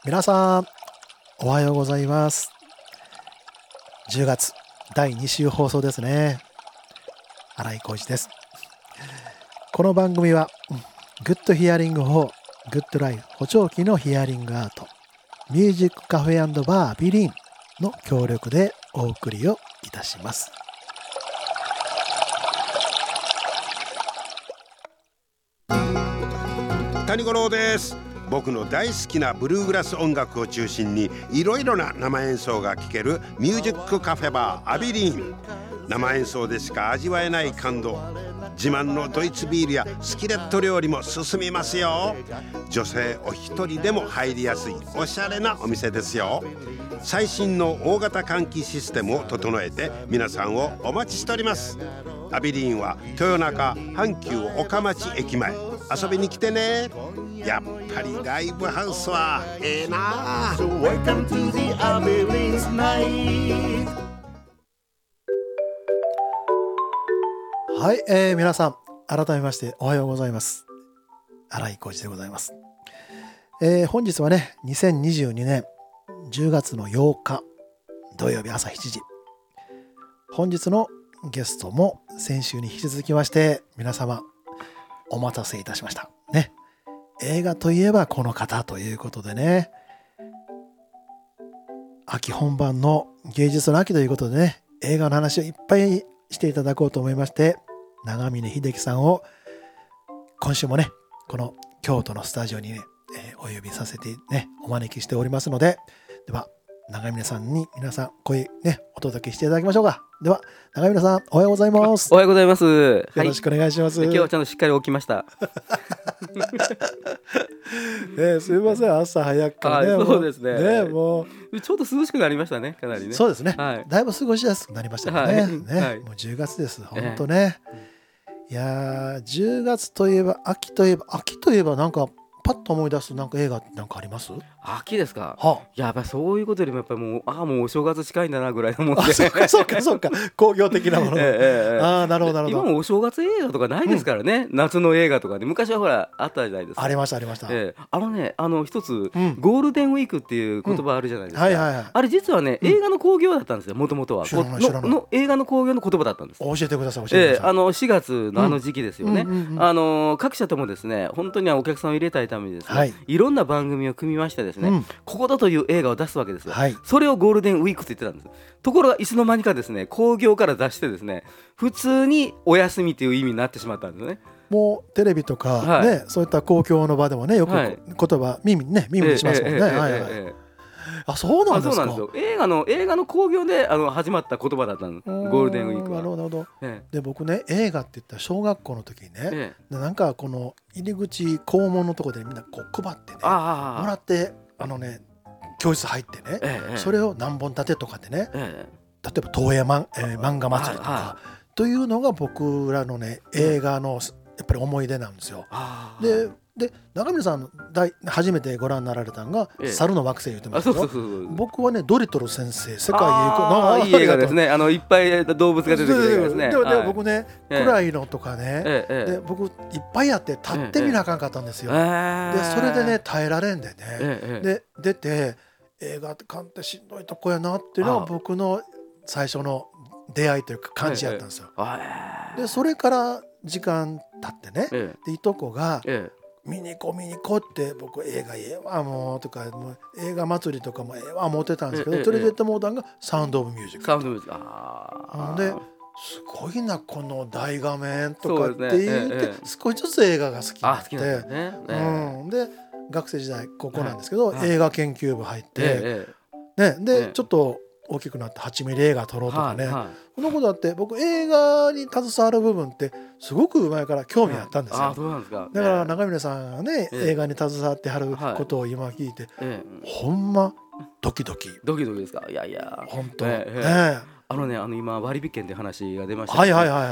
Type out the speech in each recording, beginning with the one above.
皆さんおはようございます。10月第2週放送ですね。新井浩一です。この番組はグッドヒアリング4グッドライフ補聴器のヒアリングアートミュージックカフェ&バービリンの協力でお送りをいたします。 谷五郎です。僕の大好きなブルーグラス音楽を中心にいろいろな生演奏が聴けるミュージックカフェバーアビリン。生演奏でしか味わえない感動、自慢のドイツビールやスキレット料理も進みますよ。女性お一人でも入りやすいおしゃれなお店ですよ。最新の大型換気システムを整えて皆さんをお待ちしております。アビリンは豊中阪急岡町駅前、遊びに来てね。やっぱりライブハウスはええな。So welcome to the Abirin's night。 はい、皆さん改めましておはようございます。新井浩一でございます。本日はね2022年10月の8日土曜日朝7時。本日のゲストも先週に引き続きまして皆様お待たせいたしましたね。映画といえばこの方ということでね、秋本番の芸術の秋ということでね、映画の話をいっぱいしていただこうと思いまして、長峰秀樹さんを今週もねこの京都のスタジオにね、お呼びさせてねお招きしておりますので、では長峰さんに皆さん声ねお届けしていただきましょうか。では長峰さんおはようございます。 おはようございます。 よろしくお願いします。 今日はちゃんとしっかり起きました。 すみません朝早くからね。 そうですね。 もうちょうど涼しくなりましたね、かなりね。 そうですね、 はい、 だいぶ過ごしやすくなりましたね。 はいね、もう10月です本当ね。いや10月といえば秋といえばなんかパッと思い出すなんか映画なんかあります？ 秋ですか。 はあ、 やっぱりそういうことよりもやっぱりもうお正月近いんだなぐらいのもんで。 そうか工業的なもの。なるほど今もお正月映画とかないですからね、夏の映画とかで昔はほらあったじゃないですか。 ありました。 一つ、ゴールデンウィークっていう言葉あるじゃないですか。あれ実はね、映画の興行だったんですよ。もともとはの映画の興行の言葉だったんです。 教えてください。 4月の時期ですよね。各社ともですね本当にお客さんを入れたいためにですね、いろんな番組を組みましてですね、ここだという映画を出すわけですよ。それをゴールデンウィークと言ってたんです。ところがいつの間にかですね興行から出してですね普通にお休みという意味になってしまったんですね。 もうテレビとかね、そういった公共の場でもねよく言葉耳にしますもんね。そうなんですか。 そうなんですよ。映画の興行で始まった言葉だったの、ゴールデンウィークは。 なるほど。で僕ね映画って言ったら小学校の時にね、なんかこの入り口校門のところでみんなこう配ってねもらって教室入ってね、それを何本立てとかでね、例えば東映漫画祭りとかというのが僕らのね映画のやっぱり思い出なんですよ。で長峰さん初めてご覧になられたのが猿の惑星言ってますよ。僕はねドリトル先生世界へ行くいい映画ですね。いっぱい動物が出てくる映画ですね。 で僕ね暗いのとかねで僕いっぱいやって立ってみなあかんかったんですよ。でそれでね耐えられんでねで出て映画館ってしんどいとこやなっていうのが僕の最初の出会いというか感じやったんですよ。でそれから時間経ってねでいとこが見に行こうって僕映画ええわもうとかもう映画祭りとかもええわ思ってたんですけど、連れてってもうたんがサウンドオブミュージック。ですごいなこの大画面とかって言って少しずつ映画が好きになってで学生時代ここなんですけど映画研究部入ってでちょっと大きくなって8ミリ映画撮ろうとかね、このことだって僕映画に携わる部分ってすごく前から興味あったんですよ。だから長峰さんがね映画に携わってはることを今聞いてほんまドキドキですか。いや本当今割引券で話が出ました。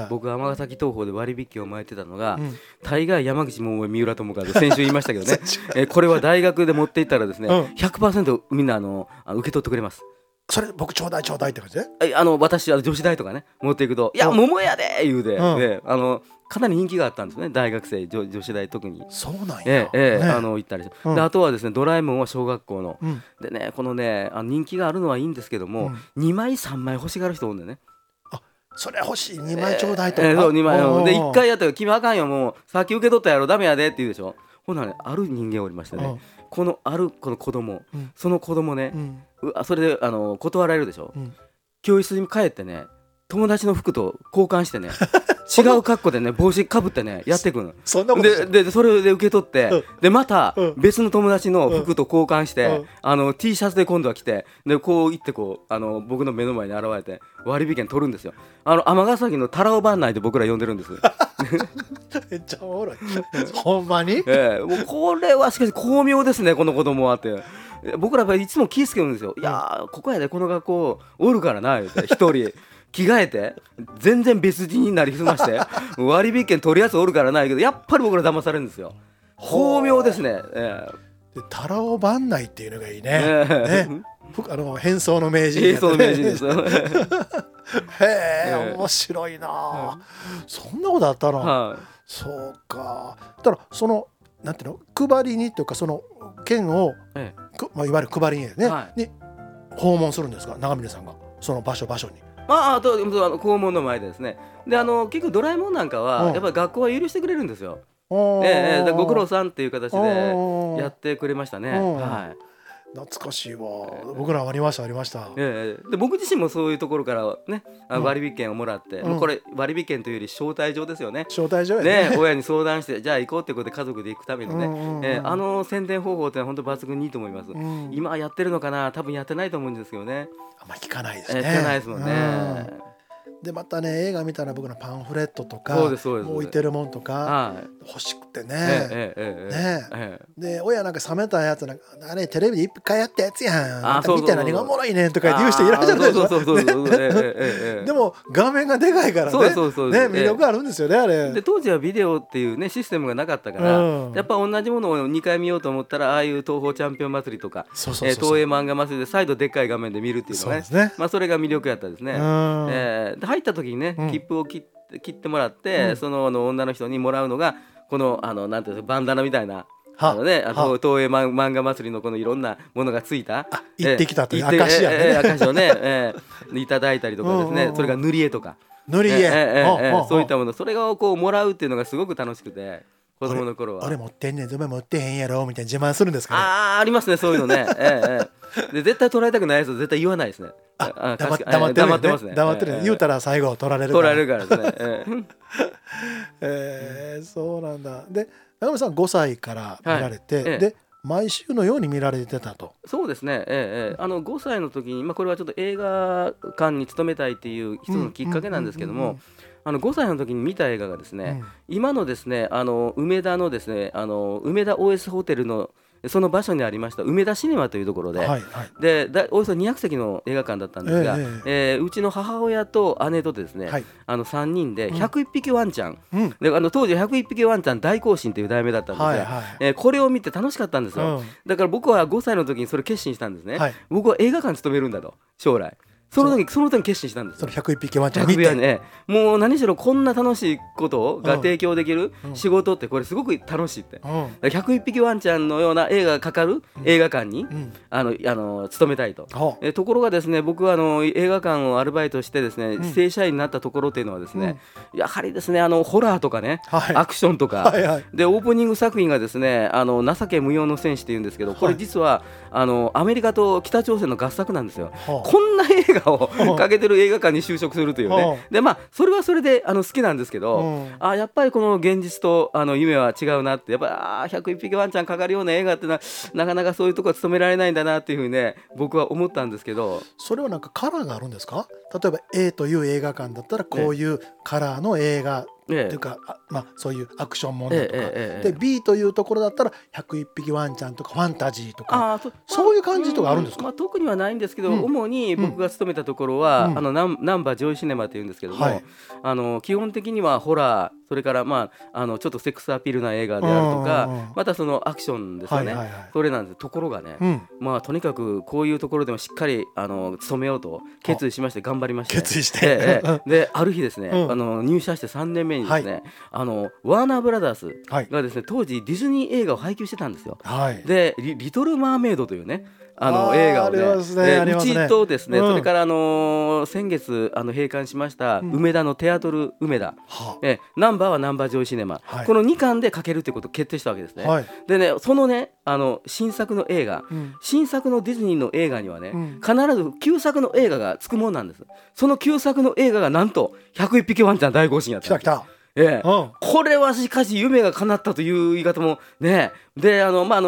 僕尼崎東宝で割引券を巻いてたのが大概山口百恵三浦友和で先週言いましたけどねこれは大学で持っていったらですね 100% みんな受け取ってくれます。 それ僕ちょうだいちょうだいって感じで、 私女子大とかね持っていくと「いや桃やで!」言うで、かなり人気があったんですね、大学生女子大特に。 そうなんや、 行ったりして、であとはですねドラえもんは小学校の、でねこのね人気があるのはいいんですけども、2枚3枚欲しがる人おんでね。 それ欲しい、2枚ちょうだいとか、 そう2枚で1回やったら「君あかんよもうさっき受け取ったやろダメやで」って言うでしょ。ほんならねある人間おりましてね、この子供、その子供ね、それで断られるでしょ、教室に帰ってね友達の服と交換してね違う格好でね帽子かぶってねやってくるのでそれで受け取って、でまた別の友達の服と交換して、T シャツで今度は着て、でこう行ってこう僕の目の前に現れて割引券取るんですよ。尼崎のタラオ番内で僕ら呼んでるんですめっちゃおもろいほんまに、 もうこれはしかし巧妙ですねこの子供はって。僕らやっぱりいつも気ぃつけるんですよ。いやここやでこの学校おるからな言うて一人着替えて全然別人になりすまして割引券取るやつおるからないけど、やっぱり僕ら騙されるんですよ。巧妙ですね。 でタラオ番内っていうのがいいね。変装の名人。 変装の名人です。 へえ面白いな。そんなことあったの。そうか。だからそのなんていうの配りにというかその券をいわゆる配りにねに訪問するんですか、長峰さんがその場所に。 あと校門の前でですね。で結局ドラえもんなんかはやっぱり学校は許してくれるんですよ。ご苦労さんっていう形でやってくれましたね。 懐かしいわ。僕らはありました。 で僕自身もそういうところからね割引券をもらって、これ割引券というより招待状ですよね。 招待状やね。 親に相談してじゃあ行こうってことで家族で行くためのね、宣伝方法って本当抜群にいいと思います。今やってるのかな、多分やってないと思うんですけどね。 あんま聞かないですね。 聞かないですもんね。 でまたね映画見たら僕のパンフレットとか置いてるもんとか欲しくてね。で親なんか冷めたやつなんかあれテレビで一回やったやつやん、見て何がおもろいねんとか言う人いらっしゃるでしょ。でも画面がでかいからね魅力あるんですよねあれ。 で当時はビデオっていうねシステムがなかったから、やっぱ同じものを2回見ようと思ったらああいう東宝チャンピオン祭りとか東映漫画祭りで再度でっかい画面で見るっていうのがね、それが魅力やったですね。入った時にね切符を切ってもらって、その女の人にもらうのがこのなんていうのバンダナみたいな東映漫画祭りのこのいろんなものがついた行ってきたという証やね。 証をねいただいたりとかですね、それが塗り絵とかそういったもの、それをこうもらうっていうのがすごく楽しくて。子供の頃は俺持ってんねん、お前持ってへんやろみたいな自慢するんですかね。 ありますねそういうのね。で絶対取られたくないやつは絶対言わないですね。 黙ってますね。黙ってるね。言うたら最後取られるからですね。そうなんだ。で長峰さん5歳から見られて、で毎週のように見られてたと。 そうですね。5歳の時にこれはちょっと映画館に勤めたいっていう一つのきっかけなんですけども、5歳の時に見た映画がですね、今のですね梅田のですね梅田 OS ホテルのその場所にありました梅田シネマというところで、でおよそ200席の映画館だったんですが、うちの母親と姉とですね、3人で101匹ワンちゃん、で当時101匹ワンちゃん大行進という題名だったんですが、これを見て楽しかったんですよ。だから僕は5歳の時にそれ決心したんですね。僕は映画館に勤めるんだと将来。その時決心したんですよ。 その101匹ワンちゃん見て、 もう何しろこんな楽しいことが提供できる仕事ってこれすごく楽しいって、101匹ワンちゃんのような映画がかかる映画館に勤めたいと。ところがですね、僕は映画館をアルバイトしてですね正社員になったところっていうのはですね、やはりですねホラーとかねアクションとかでオープニング作品がですね情け無用の戦士っていうんですけど、これ実はアメリカと北朝鮮の合作なんですよ。こんな映画をかけてる映画館に就職するというね。でそれはそれで好きなんですけど、やっぱりこの現実と夢は違うなって、やっぱり101匹ワンちゃんかかるような映画ってのはなかなかそういうとこは務められないんだなっていうふうにね僕は思ったんですけど。 それはなんかカラーがあるんですか？例えば A という映画館だったらこういうカラーの映画というか、そういうアクションものとか、で B というところだったら101匹ワンちゃんとかファンタジーとかそういう感じとかあるんですか？ 特にはないんですけど、主に僕が勤めたところはナンバージョイシネマっていうんですけども、基本的にはホラー、 それからちょっとセックスアピールな映画であるとか、またそのアクションですよね、それなんです。ところがね、とにかくこういうところでもしっかり勤めようと決意しまして頑張りまして、 決意して、 である日ですね、入社して3年目にですね、ワーナーブラザースがですね、当時ディズニー映画を配給してたんですよ。でリトル・マーメイドというね映画をね、うちとですね、それから先月閉館しました梅田のテアトル梅田、ナンバーはナンバージョイシネマ、この2巻でかけるってことを決定したわけですね。でね、そのね新作の映画、新作のディズニーの映画にはね、必ず旧作の映画がつくもんなんです。その旧作の映画がなんと101匹ワンちゃん大行進やった。 来たこれはしかし夢が叶ったという言い方もね。で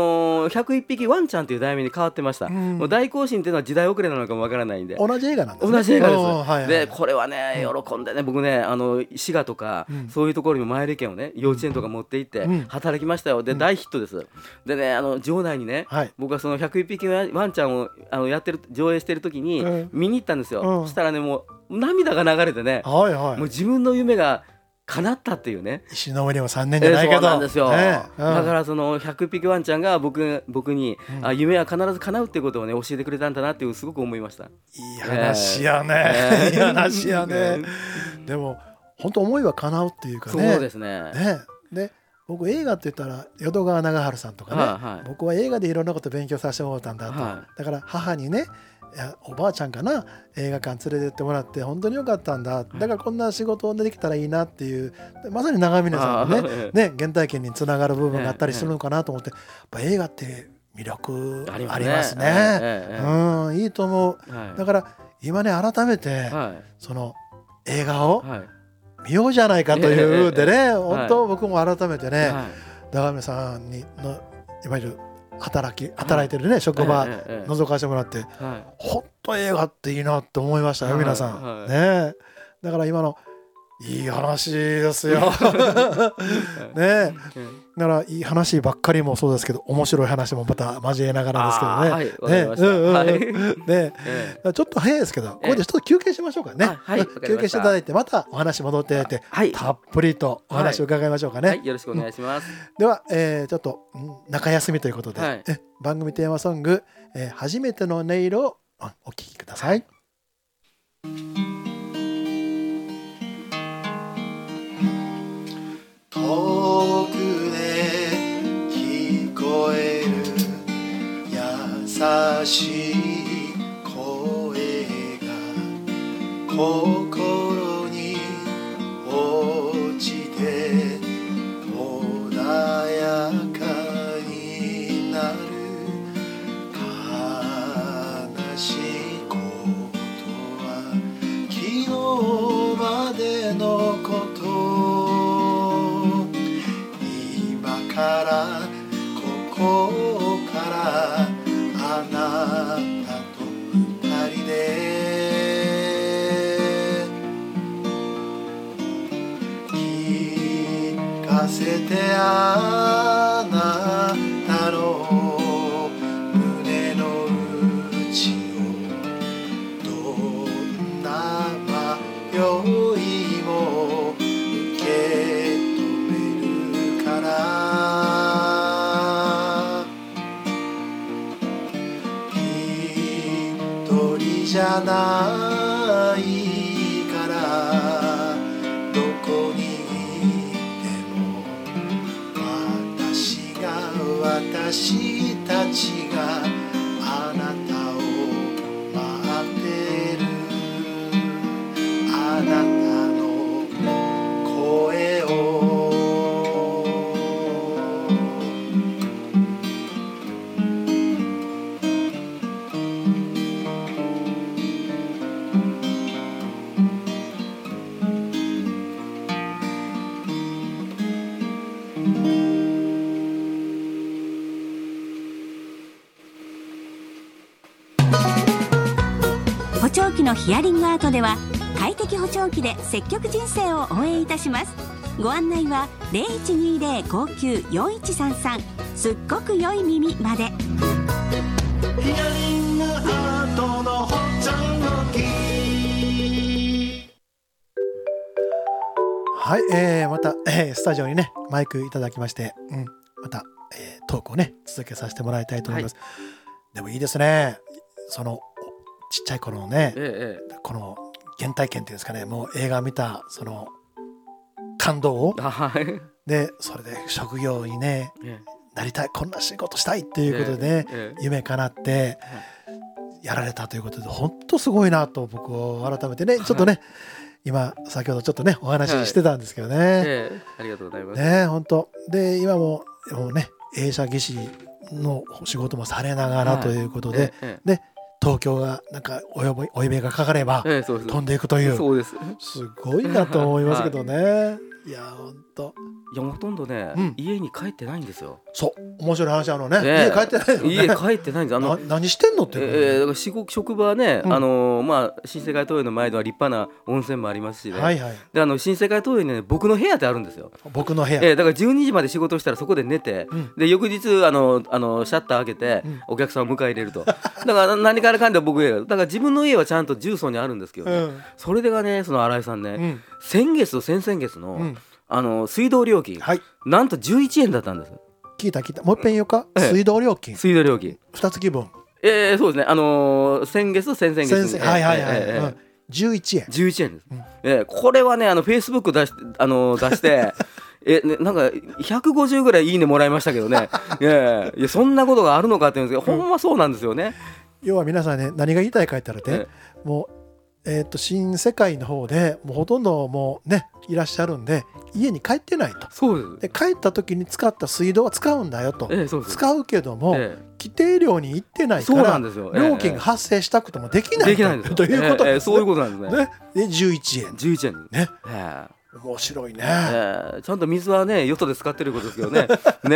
101匹ワンちゃんという題名に変わってました。もう大行進っていうのは時代遅れなのかもわからないんで、 同じ映画なんですね。 同じ映画です。でこれはね喜んでね、僕ね滋賀とかそういうところにも前売券をね幼稚園とか持って行って働きましたよ。で大ヒットです。でね場内にね、僕はその101匹ワンちゃんをやってる上映してる時に見に行ったんですよ。そしたらね、もう涙が流れてね、もう自分の夢が叶ったっていうね。 石の上にも3年じゃないけど、 そうなんですよ。だからその100匹ワンちゃんが僕に夢は必ず叶うっていうことをね教えてくれたんだなっていうすごく思いました。 いい話やね、いい話やね。でも本当思いは叶うっていうかね。 そうですね。 で僕映画って言ったら淀川長春さんとかね、僕は映画でいろんなこと勉強させてもらったんだと、だから母にね、おばあちゃんかな、映画館連れてってもらって本当によかったんだ、だからこんな仕事できたらいいなっていう、まさに長峰さんのね原体験につながる部分があったりするのかなと思って、やっぱ映画って魅力ありますね。いいと思う。だから今ね改めてその映画を見ようじゃないかというでね、本当僕も改めてね、長峰さんのいわゆる働いてるね職場覗かせてもらって、ほんと映画っていいなって思いましたよ皆さんね。だから今のいい話ですよね。だからいい話ばっかりもそうですけど、面白い話もまた交えながらですけどね。ちょっと早いですけど、ここでちょっと休憩しましょうかね。休憩していただいてまたお話戻っていただいて、たっぷりとお話を伺いましょうかね。 よろしくお願いします。 ではちょっと中休みということで、番組テーマソング初めての音色をお聴きください。遠くで聞こえる優しい声が心に落ちて穏やかになる。悲しいことは昨日までのこと、からここからあなたと二人で聞かせて、あなたの胸の内をどんな迷いも受け止めるから。じゃないからどこにいても私たちがあなたを待ってる。あなたの声を補聴器のヒアリングアートでは快適補聴器で積極人生を応援いたします。ご案内は 0120-594133 すっごく良い耳まで。 ヒアリングアートの補聴器。はい、また、 スタジオにねマイクいただきまして、また、トークをね続けさせてもらいたいと思います、でもいいですね、そのちっちゃい頃のね、この原体験っていうんですかね、もう映画見たその感動をで、それで職業にね、なりたい、こんな仕事したいっていうことでね、夢叶ってやられたということで本当すごいなと僕を改めてねちょっとね、今先ほどちょっとねお話ししてたんですけどね、 ありがとうございますね、本当で今もうね映写技師の仕事もされながらということで、で東京がなんかお夢がかかれば飛んでいくという、 そうです、 すごいなと思いますけどね、いや本当、 いやほとんどね、家に帰ってないんですよ。 そう面白い話家帰ってないのね。 家帰ってないんです。 何してんのって、 だから職場はね、新世界東映の前では立派な温泉もありますしね、で新世界東映にね僕の部屋ってあるんですよ。 僕の部屋、 だから12時まで仕事したらそこで寝て、で翌日シャッター開けて、お客さんを迎え入れるとだから何からかんで僕だから自分の家はちゃんと重曹にあるんですけど、それでがねその新井さんね、先月と先々月の、水道料金、なんと11円だったんです。 聞いたもう一遍言うか、水道料金 2 月分、 そうですね、先月と先々月に 11 円です、これはねフェイスブック出してなんか150ぐらいいいねもらいましたけどねいやそんなことがあるのかって言うんですけど、ほんまそうなんですよね。 要は皆さんね何が言いたいか言ったらね、もう新世界の方でもうほとんどもうねいらっしゃるんで家に帰ってないと。 そうで帰った時に使った水道は使うんだよと、使うけども、規定量に行ってないから料金が発生したくてもできないということですね。 そういうことなんですね。 で11円ね、面白いね、 ちゃんと水はねよそで使ってることですけどね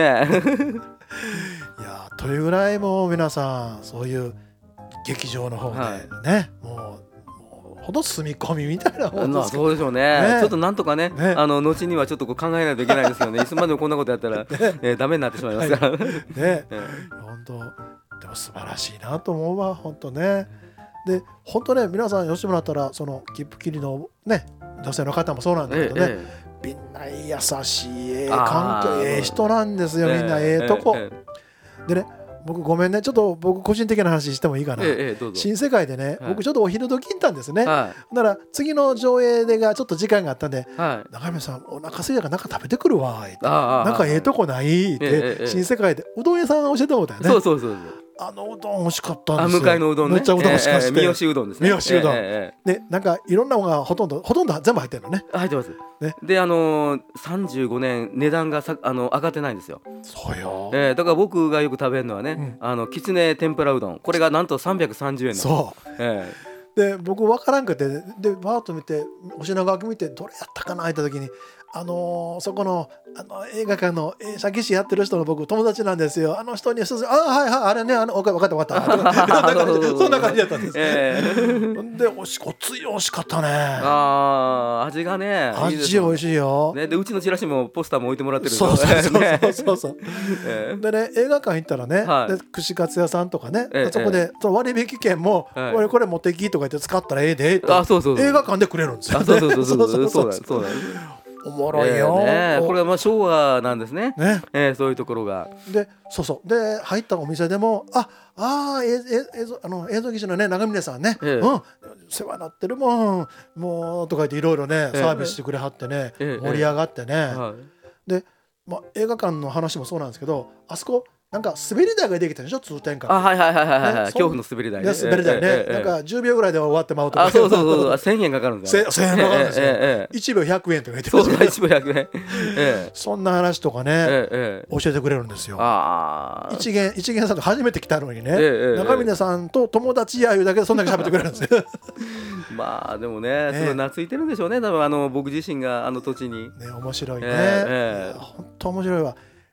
いやというぐらいもう皆さんそういう劇場の方でね、もうほど住み込みみたいなもんですけど、 そうでしょうね、ちょっとなんとかね、後にはちょっと考えないといけないですよねいつまでもこんなことやったら、ダメになってしまいますから本当でも素晴らしいなと思うわ本当ね。で本当ね皆さん吉村だったらその切符切りのね女性の方もそうなんだけどね、みんな優しい環境人なんですよ、みんなとこでね。僕ごめんねちょっと僕個人的な話してもいいかな、新世界でね、僕ちょっとお昼時行ったんですね、だから次の上映でがちょっと時間があったんで、中村さんお腹すいたから中食べてくるわって、なんかとこないって、新世界でうどん屋さん教えてもらったよね。そううどん美味しかったんですよ。 向かいのうどんね、 めっちゃうどん美味しかった、 三好うどんですね。 三好うどんでなんかいろんなものがほとんど全部入ってるのね。 入ってますね。で35年値段が上がってないんですよ。 そうよ、 だから僕がよく食べるのはね、きつね天ぷらうどん、これがなんと330円の。 そう、で僕分からんくてでバーッと見てお品書き見てどれやったかなって言った時にそこの映画館の映写技師やってる人の僕友達なんですよ。人にあれね分かったそんな感じだったんです、でおつゆ美味しかったね。 味がね味美味しいよ、 でうちのチラシもポスターも置いてもらってる。 そうでね映画館行ったらね、で串カツ屋さんとかね、そこでその割引券もこれ持ってきとか言って使ったらええでって映画館でくれるんですよ。そうおもろいよ、 これは昭和なんですね、そういうところが。でで入ったお店でも映像技師のね長峰さんね、世話になってるもうとか言っていろいろねサービスしてくれはってね、盛り上がってね、で、映画館の話もそうなんですけど、あそこなんか滑り台ができたでしょ、通天閣。 恐怖の滑り台ね。 滑り台ね、なんか10秒ぐらいで終わってまうとか。 そう1000円かかるんですよ。 1000円かかるんですよ。1秒100円とか言ってます。1秒100円。 そんな話とかね、教えてくれるんですよ。一元さんと初めて来たのにね、中峰さんと友達やいうだけでそんだけ喋ってくれるんですよ。 でもね、それ懐いてるんでしょうね、多分僕自身が土地に。 面白いね。本当面白いわ。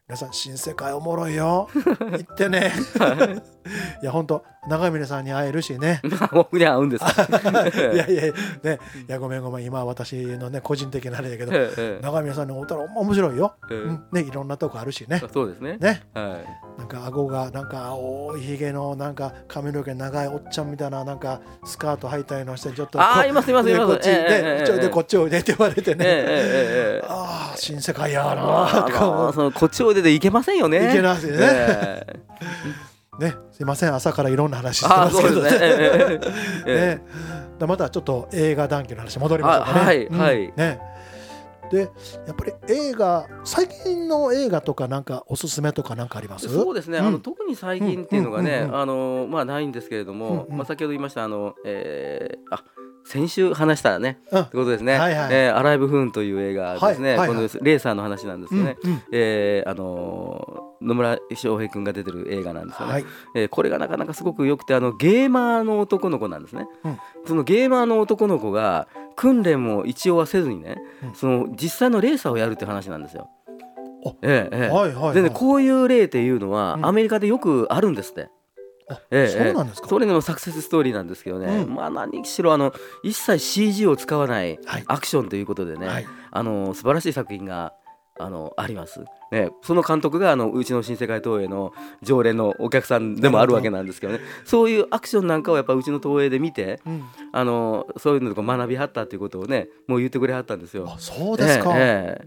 皆さん新世界おもろいよ行ってねいや本当長峰さんに会えるしね僕に会うんですかいやね、いやごめん今私のね個人的なあれだけど、長峰さんに会ったら面白いよ、ね、いろんなとこあるしね。 そうですね。 なんか顎がなんか青いひげのなんか髪の毛長いおっちゃんみたいななんかスカート履いたりのしてちょっといますこっちでこっちおいでって言われてね、新世界やなこっちおいででいけませんよね。 いけないですね。ね、すいません朝からいろんな話してますけどね。またちょっと映画談義の話戻りましょうかね。ね。でやっぱり最近の映画とかなんかおすすめとかなんかあります？ そうですね、特に最近っていうのがねないんですけれども、先ほど言いました先週話したねってことですね。アライブ・フーンという映画ですね。このレーサーの話なんですよね。野村翔平君が出てる映画なんですよね。これがなかなかすごく良くてゲーマーの男の子なんですね。そのゲーマーの男の子が訓練も一応はせずにね、その実際のレーサーをやるって話なんですよ。でね、こういう例っていうのはアメリカでよくあるんですって。 そうなんですか。 それのサクセスストーリーなんですけどね、何しろ一切 CG を使わないアクションということでね、素晴らしい作品があります、その監督がうちの新世界東映の常連のお客さんでもあるわけなんですけどね、そういうアクションなんかをやっぱうちの東映で見て、そういうのとか学びはったっていうことをねもう言ってくれはったんですよ。 そうですか。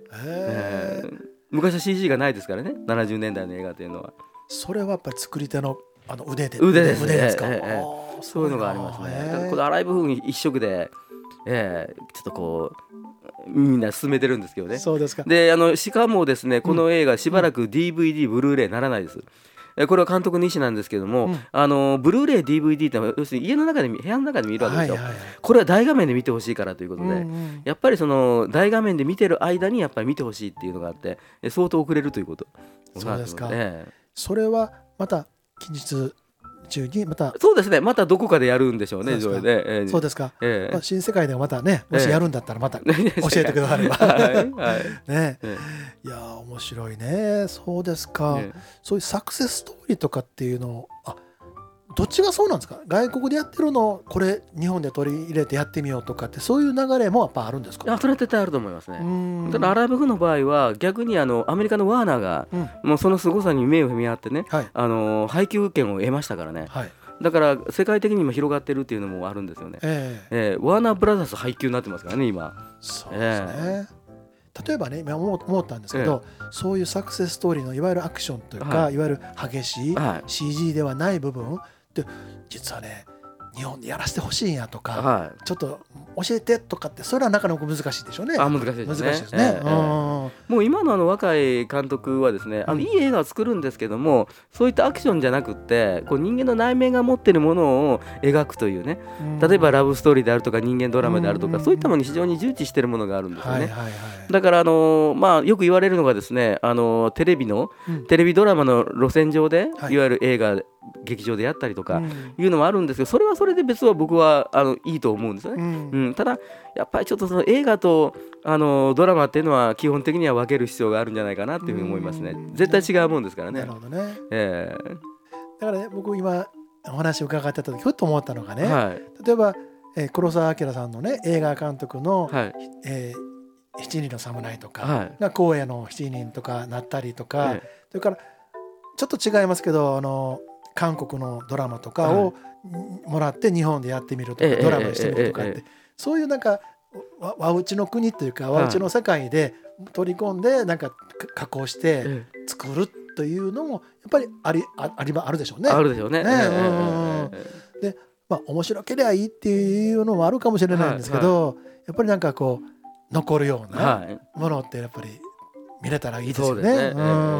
昔は CG がないですからね、70年代の映画というのは。 それはやっぱり作り手の腕ですか。そういうのがありますね。このアライブ風に一色で、ちょっとこうみんな進めてるんですけどね。 そうですか。 でしかもですね、この映画しばらく DVD、ブルーレイならないです。これは監督の意思なんですけども、ブルーレイ DVD って要するに部屋の中で見るわけですよ。これは大画面で見てほしいからということで、やっぱりその大画面で見てる間にやっぱり見てほしいっていうのがあって、相当遅れるということ。 そうですか。それはまた近日中にまたそうですね、またどこかでやるんでしょうね。 そうですか。新世界ではまたね、もしやるんだったらまた教えてくださればね。いや面白いね。そうですか。そういうサクセスストーリーとかっていうのをどっちがそうなんですか。外国でやってるのこれ日本で取り入れてやってみようとかってそういう流れもやっぱあるんですか。 それは絶対あると思いますね。ただアライブ風の場合は逆にアメリカのワーナーがもうその凄さに目を踏み合ってね、配給権を得ましたからね。だから世界的に今広がってるっていうのもあるんですよね。ワーナーブラザーズ配給になってますからね今。 そうですね。例えばね今思ったんですけど、そういうサクセスストーリーのいわゆるアクションというか、いわゆる激しい CG ではない部分って実はね日本でやらせてほしいんやとか、ちょっと教えてとかってそれはなかなか難しいでしょうね。 難しいですね。もう今の若い監督はですね、いい映画を作るんですけども、そういったアクションじゃなくってこう人間の内面が持っているものを描くというね、例えばラブストーリーであるとか人間ドラマであるとか、そういったものに非常に重視しているものがあるんですよね。だからよく言われるのがですね、テレビドラマの路線上で、いわゆる映画劇場でやったりとかいうのもあるんですけど、それはそれで別は僕はいいと思うんですよね。ただやっぱりちょっとその映画とドラマっていうのは基本的には分ける必要があるんじゃないかなっていうふうに思いますね。絶対違うもんですからね。 なるほどね。だからね僕今お話を伺ってた時ふっと思ったのがね、例えば黒澤明さんのね映画監督の七人の侍とかが荒野の七人とかなったりとか、それからちょっと違いますけど韓国のドラマとかをもらって日本でやってみるとか、ドラマにしてみるとかって、そういうなんか和内の国というか和内の世界で取り込んでなんか加工して作るというのもやっぱりあるでしょうね。 あるでしょうね。 で面白ければいいっていうのもあるかもしれないんですけど、やっぱりなんかこう残るようなものってやっぱり見れたらいいですよね。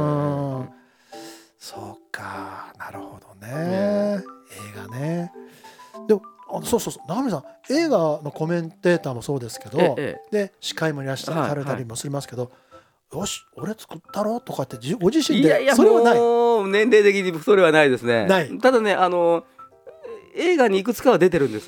そうか、なるほどね。映画ね。でもそう長見さん映画のコメンテーターもそうですけど、で司会もいらっしゃれたりもしますけど、よし俺作ったろとかってご自身でそれはない。 もう年齢的にそれはないですね。ただね映画にいくつかは出てるんですよ。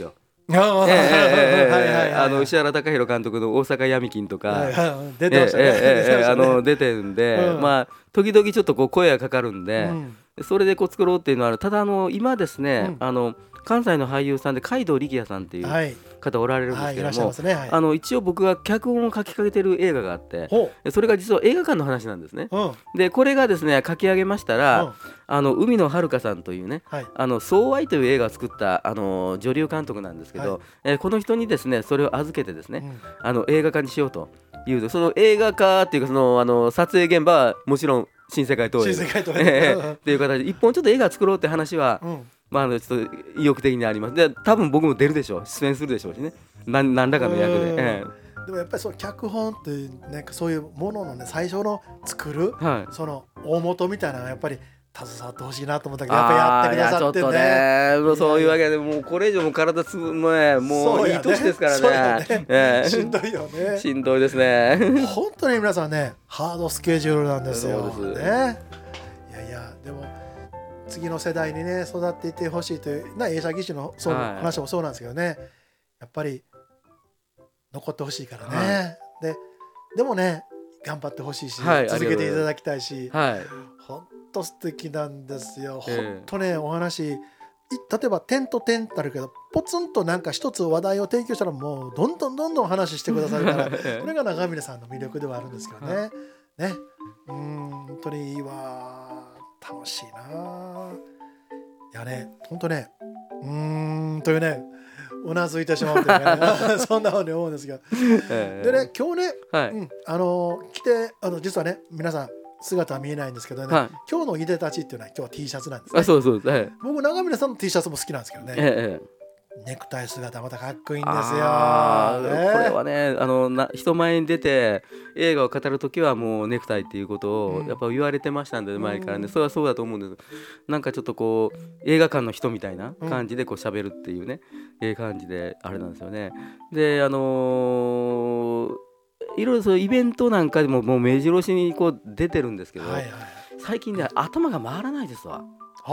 石原貴弘監督の大阪闇金とか出てましたね。 出てるんで、まあ時々ちょっとこう声がかかるんで、それでこう作ろうっていうのはある。ただ今ですね、関西の俳優さんで海道力也さんっていう方おられるんですけども、一応僕が脚本を書きかけてる映画があって、それが実は映画館の話なんですね。でこれがですね書き上げましたら、海野遥さんというね、相愛という映画を作った女流監督なんですけど、この人にですねそれを預けてですね、映画化にしようというその映画化っていうか撮影現場はもちろん新世界東映っていう形で一本ちょっと映画作ろうって話は、ちょっと意欲的にあります。で多分僕も出るでしょう、出演するでしょうしね、何らかの役で。 でもやっぱりその脚本っていうなんかそういうもののね最初の作る、その大元みたいなのがやっぱり携わってほしいなと思ったけど、やっぱやってくださってね。 そういうわけでもうこれ以上も体もういい年ですからね。 しんどいよね。 しんどいですね。 本当に皆さんねハードスケジュールなんですよ。ね。いやでも次の世代にね育っていってほしいという映写技師の話もそうなんですけどね、やっぱり残ってほしいからね。でもね頑張ってほしいし、続けていただきたいし、本当素敵なんですよ。本当ねお話、例えば点と点ってあるけどポツンとなんか一つ話題を提供したらもうどんどん話してくださるからそれが長峰さんの魅力ではあるんですけどね。本当にいいわ、楽しいな。いやね本当ねというねうなずいてしまうというねそんなふうに思うんですが、でね今日ね、来て実はね皆さん姿は見えないんですけどね、今日のいでたちっていうのは今日は T シャツなんですね。 そうです、 僕長峰さんの T シャツも好きなんですけどね、ネクタイ姿またかっこいいんですよ。これはね人前に出て映画を語るときはもうネクタイっていうことをやっぱ言われてましたんで、前からねそれはそうだと思うんです。なんかちょっとこう映画館の人みたいな感じでこう喋るっていうね、感じであれなんですよね。でいろいろそういうイベントなんかでももう目白押しにこう出てるんですけど、最近ね頭が回らないですわ。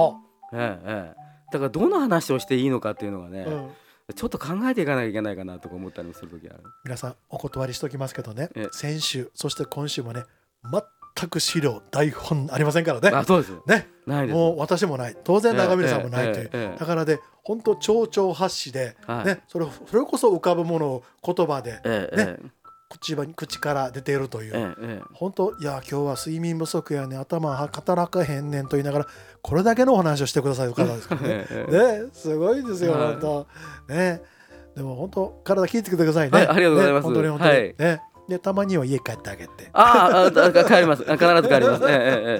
だからどの話をしていいのかっていうのがね、ちょっと考えていかなきゃいけないかなとか思ったりもするときある。 皆さんお断りしておきますけどね、先週そして今週もね全く資料台本ありませんからね。 そうですね。 ないです。もう私もない、当然長峰さんもないという、だからね本当丁々発しで、それこそ浮かぶものを言葉で、口から出ているという、本当いや今日は睡眠不足やね頭働かへんねんと言いながらこれだけのお話をしてくださる方ですからね。すごいですよ本当ね。でも本当体気をつけてくださいね。 ありがとうございます。 本当に本当にね。でたまには家帰ってあげて。 帰ります。必ず帰ります。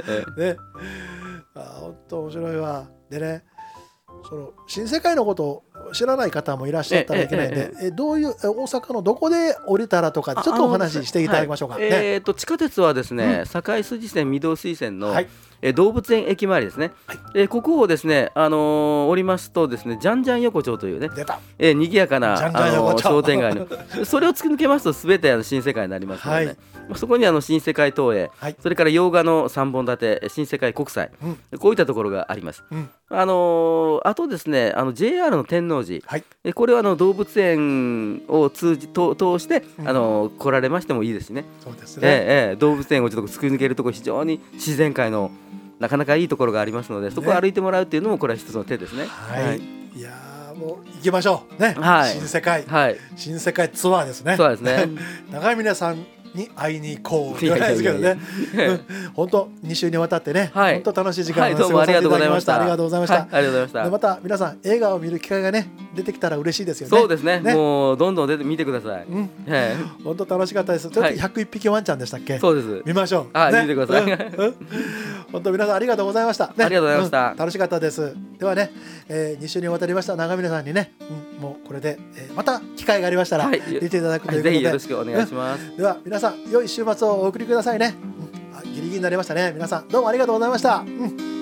本当面白いわ。でねその新世界のことを知らない方もいらっしゃったらいけないんで、どういう大阪のどこで降りたらとかちょっとお話ししていただきましょうか。 地下鉄はですね、堺筋線御堂筋線の動物園駅前ですね。ここをですね降りますとですね、じゃんじゃん横丁というね賑やかな商店街のそれを突き抜けますと全て新世界になりますので、そこに新世界東映、それから洋画の3本立て新世界国際、こういったところがあります。あとですねJR の天王寺、これは動物園を通して来られましてもいいですしね。 そうですね。 動物園をちょっと突き抜けるところ非常に自然界のなかなかいいところがありますので、そこを歩いてもらうっていうのもこれは一つの手ですね。 いやもう行きましょうね。新世界ツアーですね。 そうですね。 長峰さんに会いに行こうじゃないですけどね。本当2週にわたってね、本当楽しい時間を過ごさせていただきました。ありがとうございました。また皆さん映画を見る機会がね出てきたら嬉しいですよね。 そうですね。もうどんどん見てください。 本当楽しかったです。ちょっと101匹ワンちゃんでしたっけ？ そうです。 見ましょう。 見てください。 本当皆さんありがとうございました。ありがとうございました。 楽しかったです。ではね、2週にわたりました長峰さんにね、もうこれでまた機会がありましたら出ていただくということで、 ぜひよろしくお願いします。 では皆さん良い週末をお送りくださいね。ギリギリになりましたね。皆さんどうもありがとうございました。